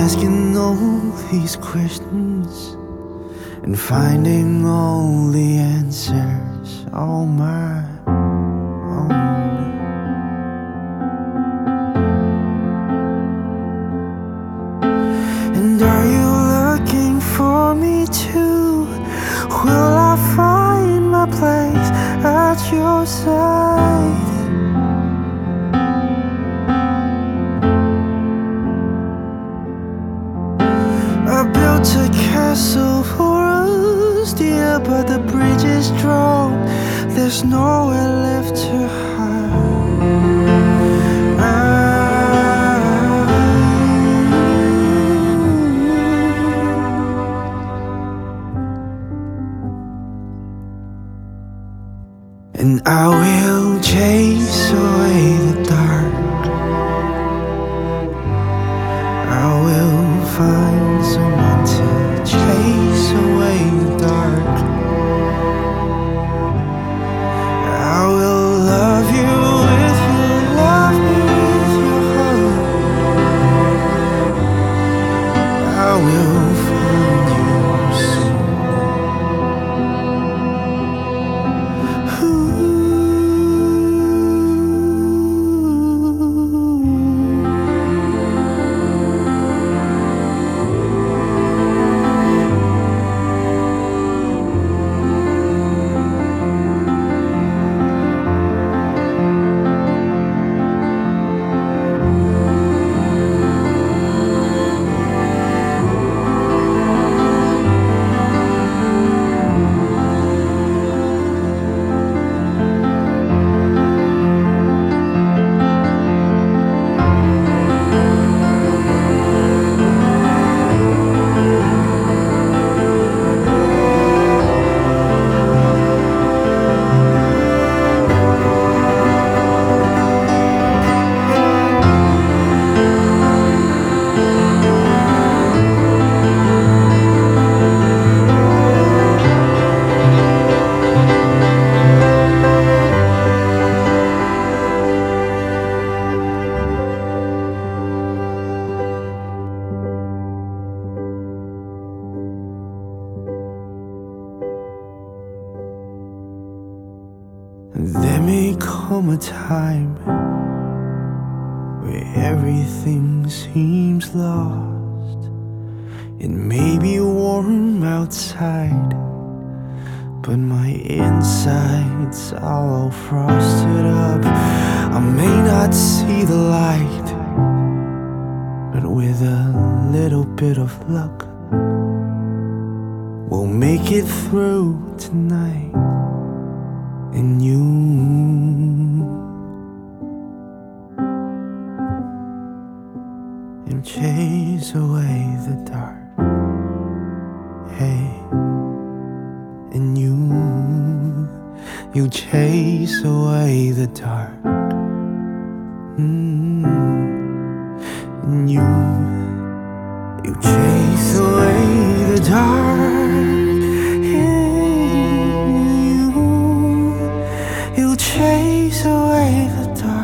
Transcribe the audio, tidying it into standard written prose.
asking all these questions and finding all the answers on my own. And are you looking for me too? Will I find my place at your side? I built a castle for us, dear, but the bridge is strong. There's nowhere left to hide. And I will chase away the dark. I will find someone to chase away the dark. I will love you if you love me with your heart. I will find you soon. There may come a time where everything seems lost. It may be warm outside, but my insides are all frosted up. I may not see the light, but with a little bit of luck, we'll make it through tonight. And you'll chase away the dark. Hey, and you'll chase away the dark. And you'll chase away the dark. You'll chase away the dark.